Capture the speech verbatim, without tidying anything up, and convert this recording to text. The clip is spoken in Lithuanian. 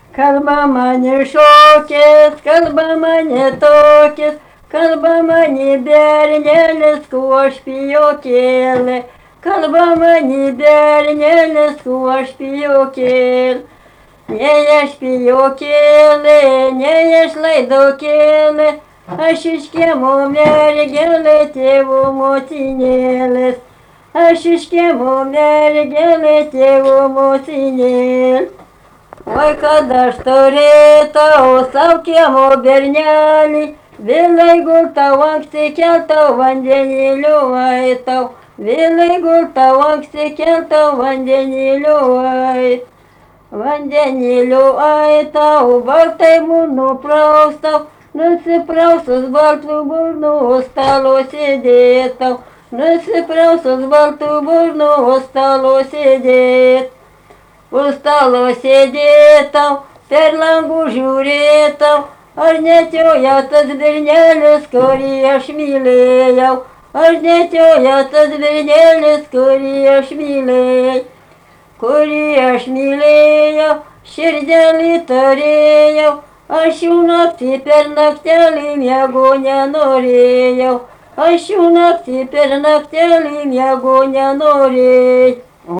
Kalba mane šokės, kalba mane tokės, kalba mane bernelės, kuo aš pijokėlė. Kalba mane bernelės, kuo aš pijokėlė. Nei aš pijokėlė, nei aš laidokėlė, aš iš kiemo mergelė tėvo motinėlės. Aš iš kiemo mergelė tėvo motinėlės. Oi, kad aš turėtau savo kiemo bernelį, vėlai gultau anksti keltau vandeniliu aitau, vėlai gultau anksti keltau vandeniliu aitau. Vandeniliu aitau, baltai burnu praustau, nusiprausus baltų burnų stalo sėdėtau, nusiprausus baltų burnų stalo sėdėtau. Už stalo sėdėtau, per langų žiūrėtau, ar netioja tas bernelis, kurį aš mylėjau, ar netioja tas bernelis, kurį aš mylėjau, kurį aš mylėjau, širdelį turėjau, aš jų naktį per naktelį miego nenorėjau, aš jų naktį per naktelį miego nenorėjau.